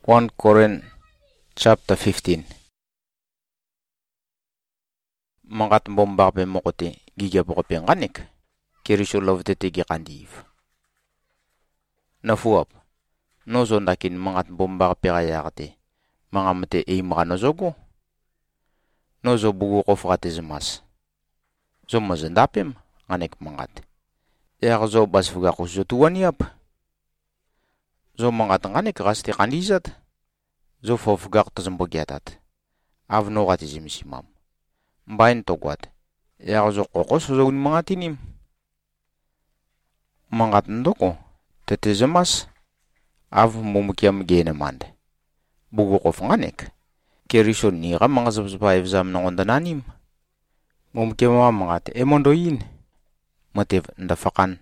1 Corinth chapter 15. Mangat bomba pe mokote giga poko penganik kirisho lovte tegi kandiv. Nafuap nozo ndakin mangat bomba pe gayakte mangamte e maganozogo nozo bugu kofrate zmas zo mazendapem nganek mangat zo basfuga kuzotuaniap zo mangat nganek raste kandizat zo fofgak tazambogiatat avno gati zimsimam mbain togwat zo kokos zo mangatinim mangat ndoko tetezemas av mumukiam genemand bugu kof nganek kerisho niga mangazabzba evzam nongondananim mumukiam mangat emondoin matev ndafakan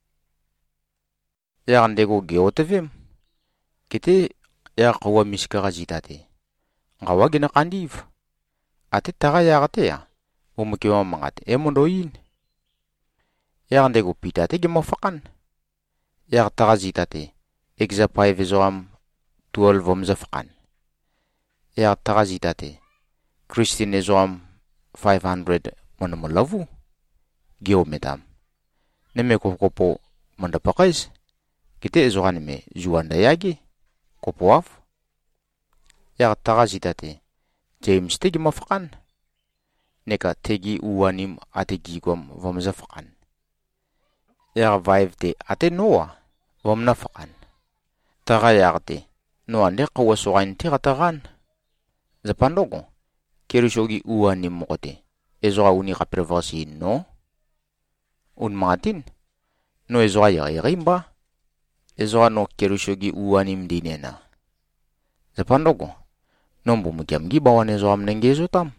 ndego geotevem kite qawa miskara jitate ngawa gina kandiv ate taga yagate ya mumukiwa mangat emondoin ndego pitate gemafakan taga jitate exapai vezoam 12 vomzafakan taga jitate Christine zoam 500 monomolavu geomedam neme kopo mandapakais kite ezogan me juanda yagi kopoaf taga jitate James tegi mafakan neka tegi uwanim ate gigom vomzafakan vive te ate Noah vomnafakan taga yagte Noah neka wasogain tega tagan zapandogo kirishogi uwanim mokote ezoga uni kaprevasi no un matin no ezoga yagimba ezoga no kirishogi uwanim dinena zapandogo nombo mukiam gibawan ezoga mnengezo tam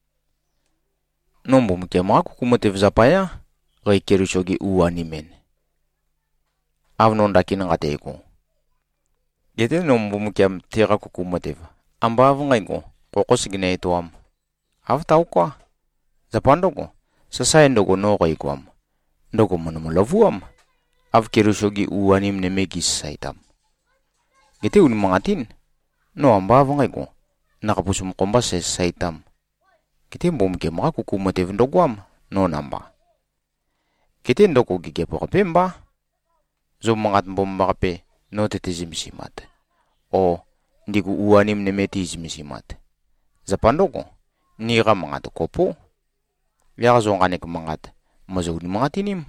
nombo mukiam aku kumotev zapaya gai kirishogi uwanimen avnon dakin ngateko gete nombo mukiam tega kukumotev amba avngaigo kokosigine itoam avtauko zapandogo sasayendogo no gaigwam ndogo monomolavuam av kirishogi uwanim nemegis saitam gete un mangatin no amba avngaigo nakapusum komba saitam gete mbomke maka kukumotev ndogwam no namba gete ndoko gigepo pemba zo mangat mbomba pe no tetezimsimat o ndigu uwanim nemetizimsimat zapandogo niga mangat kopo zo nganek mangat mazawni mangatinim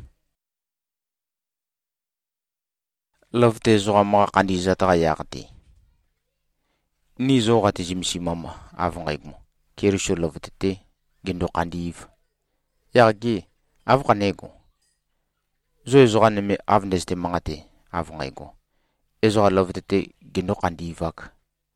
lovte zo maka kandizata yakati ni zo gati zimsimama avngaigmo kirisho lovte gendo kandiv yagi avkanego zo ganeme avneste mangate avngaigo ezo lovte gendo kandivak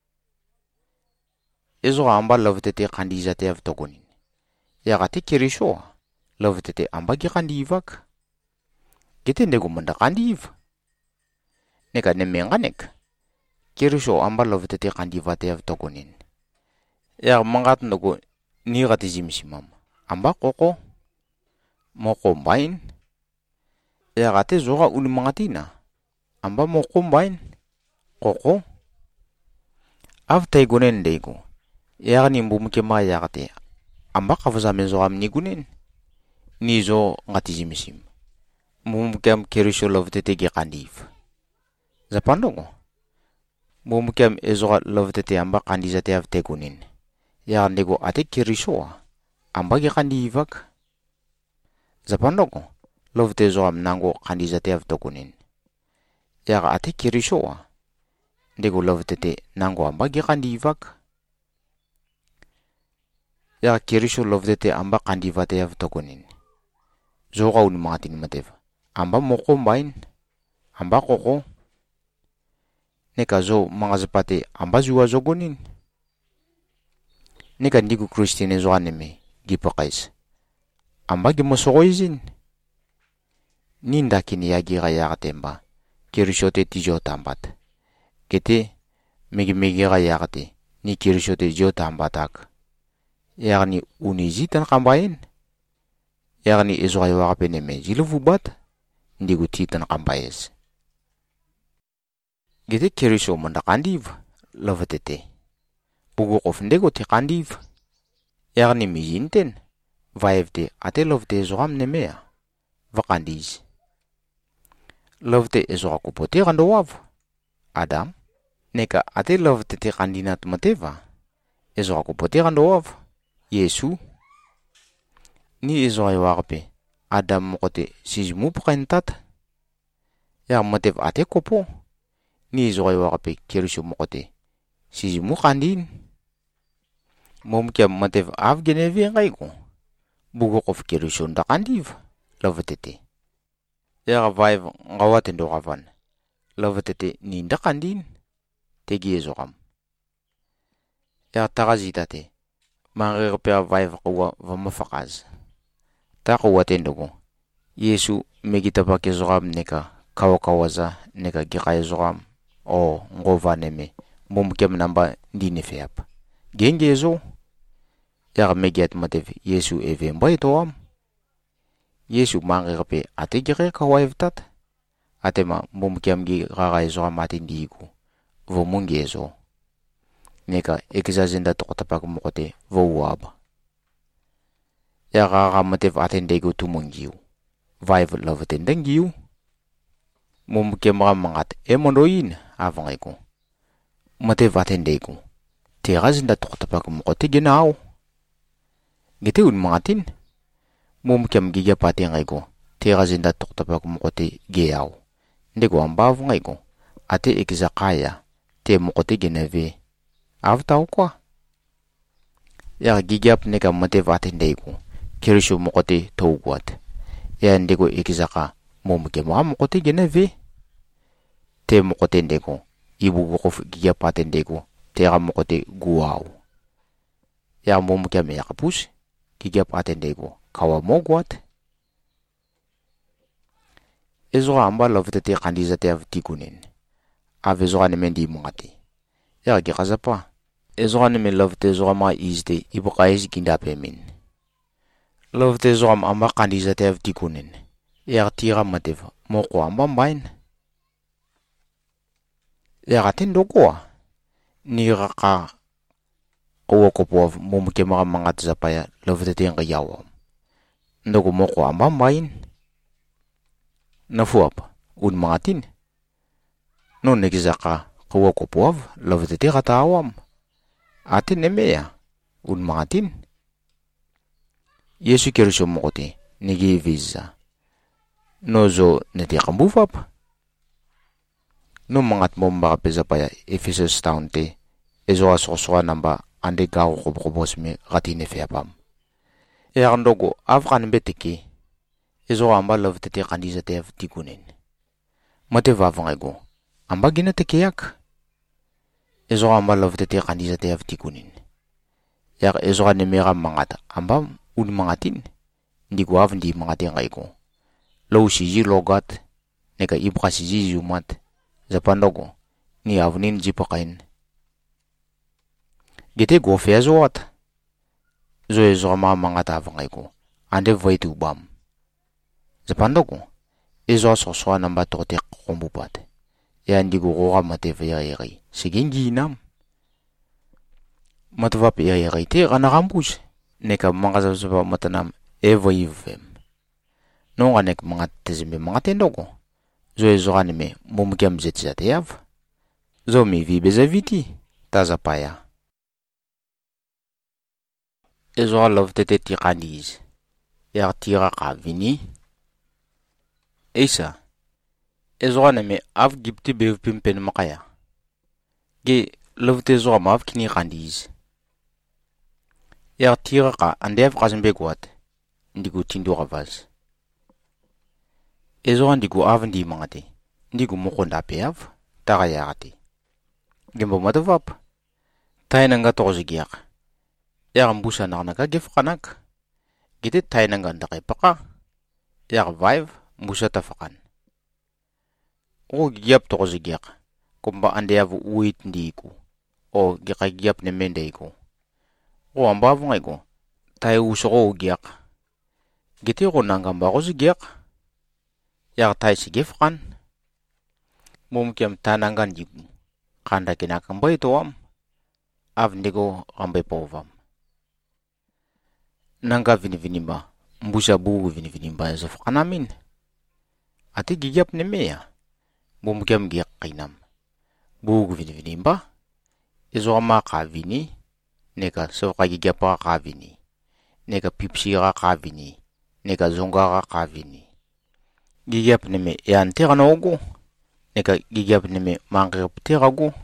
ezo amba lovte kandizate avtogonin yagati kirisho lovte amba gi kandivak gete nego manda kandiv neka nemenganek kirisho amba lovte kandivate avtogonin mangat nogo ni gati zimsimam amba koko moko mbain gate zoga un mangatina amba moko mbain koko avtai gonen dego ni mbumuke ma yagate amba kavuzame zoga mnigunen nizo ngati zimsim mbumuke kirisho lovte ge kandiv zapandogo mbumuke ezoga lovte amba kandizate avtai gonen ndego ate kirisho amba ge kandivak zapandogo lovte zo mnango kandizate avtokunin ate kirisho ndego lovte nango amba ge kandivak kirisho lovte amba kandivate avtokunin zo gaun matin matev amba moko mbain amba koko neka zo mangazapate amba zuwa zogonin neka ndigu Christine zo aneme gipakais amba gimosogoizin ninda kini yagi gayagatemba kirishote tijo tambat kete megi gayagate ni kirishote jo tambatak ni unizitan kambain ni ezo gayagapene me jiluvubat ndigu titan kambayes gete kirisho manda kandiv lovatete. Bugu qofndego te qandiv. Yaghni mijinten. Vaevte ate lovte zoram nemea. Vakandiz. Lovte ezora kupote randowav. Adam. Neka ate lovte te qandinat mateva. Ezora kupote randowav. Yesu. Ni ezora warpe. Adam mokote sizmu prentat. Ya matev ate kopo. Ni ezora warpe kerisho mokote. Sizmu qandin. Mumkia matev avgenevi ngaigo. Bugo qof kerisho nda qandiv. Lovatete. Ya vaev ngawate ndo gavan. Lovatete ni nda qandin. Tegi ezogam. Ya tagazitate. Mangirpea vaev qawa vamafaqaz. Taqawate ndogo. Yesu megitapa kezogam neka kawakawaza neka giqa ezogam. O ngovaneme. Mumkem namba ndine feap. Gengezo. Ya megiat matev Yesu evemba itoam. Yesu mangirpe ate gire kawaevtat. Atema mumkem gi gaga ezogam ate ndigu. Vomungezo. Neka ekizazenda toqtapak mokote vowab. Ya gaga matev ate ndego tumungiu. Vaev lovatendengiu. Mumkem mangat emondoin avangaiku. Matev ate ndego. Terazenda toqtapak mokote genao. Gete un mangatin. Mumkem giga pate ngaigo. Terazenda toqtapak mokote geao. Ndego ambav ngaigo. Ate ekizakaya. Te mokote geneve. Avtau kwa. Ya gigap neka matev ate ndego. Kerisho mokote tauguat. Ya ndego ekizaka. Mumkem mokote geneve. Te mokote ndego. Ibu gof gigap ate ndego. Tera mokote guau. Ya mumkem yakapus. Gigap ate ndego. Kawa moguat. Ezora amba lovatete qandizate avtikunin. Avezora nemendi mungati. Ya gikazapa. Ezora neme lovate zora ma izde ibukaiz gindapemin. Lovate zora amba qandizate avtikunin. Ya tira matev moko amba mbain. Ya gatin dogoa. Ni raka qawakopuav mumkemara mangat zapaya lovatete ngayawam. Ndogo moko amba mbain. Nafuap un mangatin. No negizaka qawakopuav lovatete gatawam. Ate nemea un mangatin. Yesu kerisho mokote nigi visa. Nozo neti qambufap. No mangat momba pezapaya Ephesus taunte. Ezo asoswa namba ande gawo qobosme gatine feapam. Ndogo afgan beteki. Ezo amba lovatete qandizate avtikunin. Mate vavangaigo. Amba gina tekeyak. Ezo amba lovatete qandizate avtikunin. Ya ezo nemera mangata amba un mangatin. Ndigo avndi mangate ngaigo. Lo siji logat. Neka ibra siji zumat. Zapandogo. Ni avnin jipakain. Gete go feazoat. Zo ezo mangata avangaigo. Ande vaitu bam. Zapandogo. Ezo soswa namba tote kombupat. Ya ndigo goga matev yari. Sigingi nam. Matvap yari te ganagambus. Neka mangazaba matanam evoivem. Nonga nek mangat tezime mangatendogo. Zo ezo anime mumkem zetzate yav. Zo mi vibezaviti. Tazapaya. Ezo lovatete tiqandiz. Ya tira qavini. Isa. Ezo anime av gipti bev pimpen makaya. Ge lovatete zo amav kini qandiz. Ya tira qa andev qazmbegwat. Ndigu tindu gavaz. Ezo ndigu avndi mangate. Ndigu mokonda peav. Tagayagate. Gembo matavap. Tainanga tozigiak. Ya mbusa naka gefqanak. Gite tainanga ndaqipaka. Ya vive mbusa tafakan. O giap tozigiak. Kumba andev uit ndiku. O giap nemendeiku. O ambavu ngaiku. Tai usoro giak. Gite ko nangamba gozigiak. Ya tai sigefqan. Mumkem tanangan jigu. kanda kinakambay toam avndego kambay povam nanga vinivinimba mbusa bugu vinivinimba zof kanamin ati gigap nemeya bumgyam giyak kainam bugu vinivinimba izoma kavini neka soka gigapa kavini neka pipsira kavini neka zongara kavini gigap neme yan teranogo neka gigap neme mangrep terago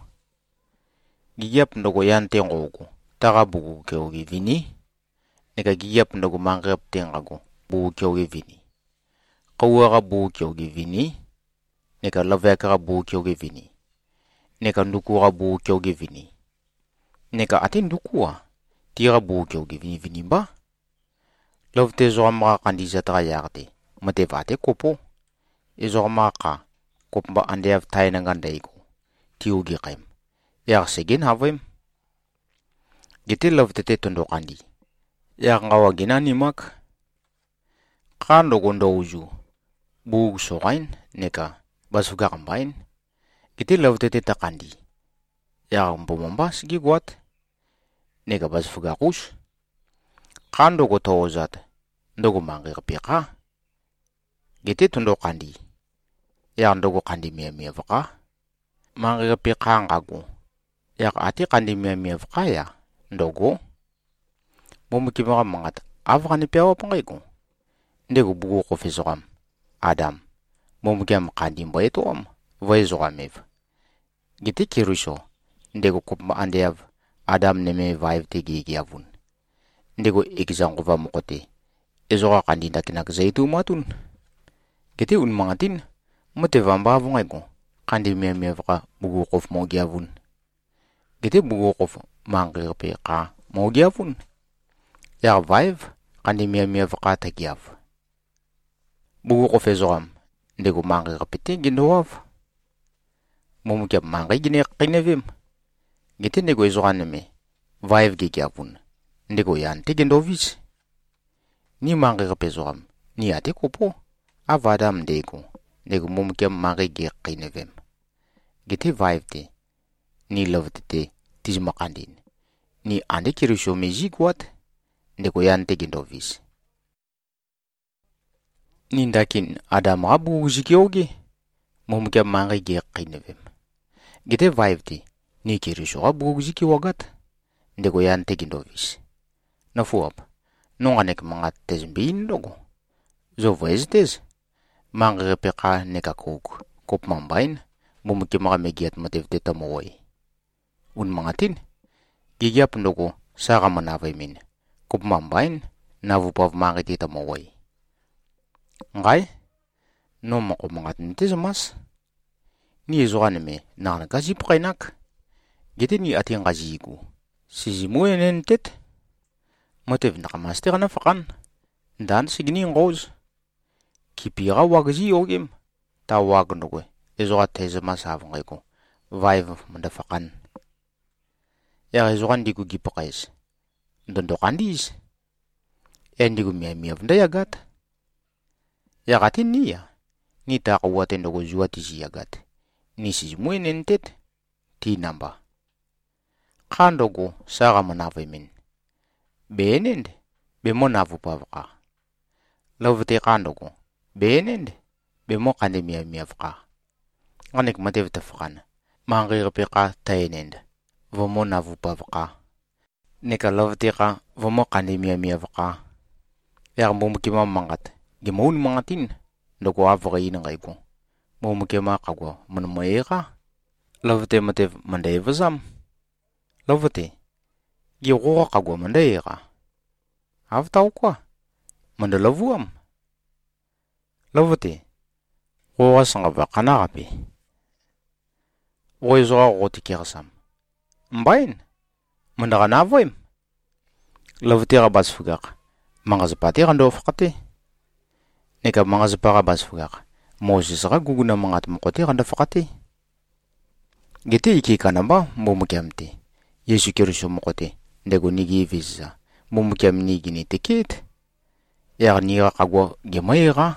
gigap ndogo yan tengogo taga bugu keogi vini neka gigap ndogo mangrep tengago bugu keogi vini kawara bugu keogi vini neka lavekara bugu keogi vini neka ndukura bugu keogi vini neka ati ndukua tira bugu keogi vini vini ba lovte zorama kandiza trayarte mate vate kopo izorama ka kopba andev taina gandaigo tiugi qaim yar segin havem gete lovte te tondo kandi yar ngawa ginani mak kando gondo uju bug sorain neka basuga kambain gete lovte te takandi yar mbomba sigi gwat neka basuga kush kando go tozat ndogo mangi pika gete tondo kandi yar ndogo kandi mia vaka mangi pika ngago yar ati kandi mia vaka ya ndogo momukimara mangat avani pewa pangaigo ndego bugo kofesoram adam momukam kandi mbaitoam vaizoramev gete kirusho ndego kopma andev adam neme vibe tegi avun ndego exangova mokote ezora kandi ndakinak zaitu matun gete un mangatin mote vamba vungaigo kandi mia vaka bugo kof mogiavun gete bugo kof mangi pika mogiavun yar vibe kandi mia vaka tagiav bugo kofezoram ndego mangi repete gindoav momukam mangi gine qinevim gete ndego ezoraneme vibe gigiavun ndego yan tegendovis ni mangi repezoram ni ate kopo avadam ndego momukam mangi gi qinevim gete vibe te ni lovte te tizmakandin ni ande kirisho mejikwat ndego yan tegendovis nindakin adam abu jikyogi momukam mangi gi qinevim gete vibe te ni kirisho abu jikyogat ndego yan tegendovis na fuap nonganek mangat tezmbin logo zo vestes mangi peka neka kop mambain momukam maga megiat matevte tamoy un mangatin gigiap ndogo saga manavaimin kop mambain navupav mangi te tamoy ngai no mako mangat ntezamas ni ezoganeme nana gazi prainak gete ni ati ngazigu sizimuenen tet motev nakamaster na fakan dan signi ngoz kipira wagzi yogim ta wagnogo ezoga tezamas avngaiko vibe manda fakan ya ezogan digu gipakais ndondo kandis endigu mia vnda yagat yagatin niya ni ta qawaten dogo zuati yagat ni sizimuenen tet ti namba kandogo saga manavaimin benend be monavu pavka lovte kandogo benend be mo kande mia vka anek matev tafkan mangi repeka tainend vomo navu pavka neka lovte ka vomo kande mia vka yar momukima mangat gemoun mangatin ndogo avrai ngaigo momukima kagwa monmoera lovte matev mandevazam lovte gigo kagwa mandaira avtau kwa mandalavuam lovte go sanga kana gapi oizo gotikirsam mbain mandagana voim lovte rabas fugak mangazpati gando fakate neka mangazpara bas fugak moses ga guguna mangat mokote ganda fakate gete iki kanamba momukamte yesu kirisho mokote ndego nigi visa momukam nigi ni ticket yar niga kagwa gemaira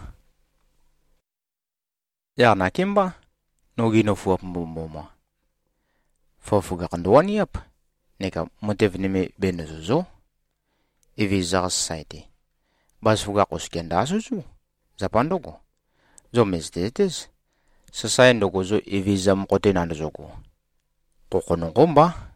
yar nakimba nogi no fuap mboma Fofuga kanduani yap. Neka motivnime benuzo. Iviza society. Bas fuga koskenda suzu. Zapandogo. Zo mezdetes. Society ndogo zo iviza mkote nandozogo. Kokonongomba.